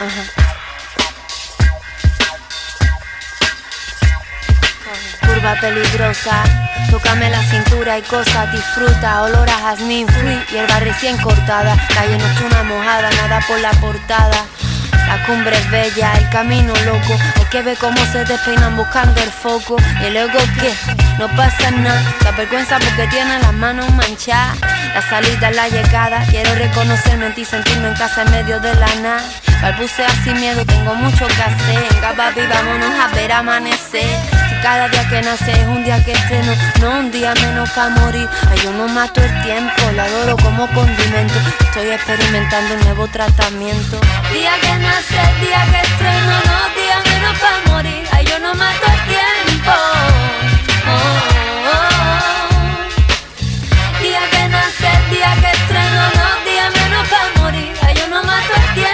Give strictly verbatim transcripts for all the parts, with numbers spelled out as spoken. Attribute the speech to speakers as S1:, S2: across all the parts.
S1: Ajá. Curva peligrosa, tócame la cintura y cosas, disfruta, olor a jazmín, free, hierba recién cortada, calle nocturna mojada, nada por la portada. La cumbre es bella, el camino loco, hay que ver cómo se despeinan buscando el foco. Y luego que no pasa nada, la vergüenza porque tiene las manos manchadas. La salida es la llegada, quiero reconocerme en ti, sentirme en casa en medio de la nada. Balbucea sin miedo, tengo mucho que hacer. Venga papi, vámonos a ver amanecer. Si cada día que nace es un día que estreno, no un día menos para morir. Ay, yo no mato el tiempo, la adoro como condimento. Estoy experimentando un nuevo tratamiento. Día que nace, día que estreno, no día menos para morir. Ay, yo no mato el tiempo. Oh, oh, oh. Día que nace, día que estreno, no día menos para morir. Ay, yo no mato el tiempo.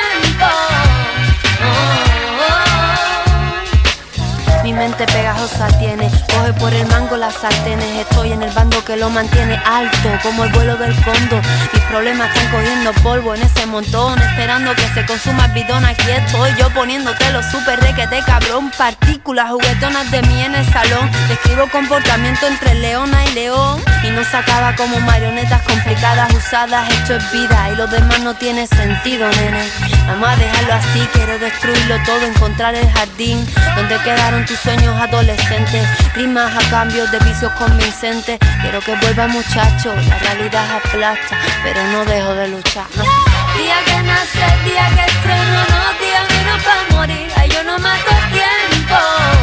S1: Mi mente pegajosa tiene, coge por el mango las sartenes. Estoy en el bando que lo mantiene alto, como el vuelo del cóndor. Mis problemas están cogiendo polvo en ese montón, esperando que se consuma el bidón. Aquí estoy yo poniéndote los super requete cabrón. Partículas juguetonas de mí en el salón. Describo comportamiento entre leona y león, y no se acaba como marionetas complicadas usadas. Esto es vida y lo demás no tiene sentido, nene. Vamos a dejarlo así, quiero destruirlo todo, encontrar el jardín donde quedaron tus sueños adolescentes, rimas a cambio de vicios convincentes. Quiero que vuelva muchacho, la realidad aplasta, pero no dejo de luchar. No. Día que nace, día que estreno, no día menos para morir. Ay, yo no mato el tiempo.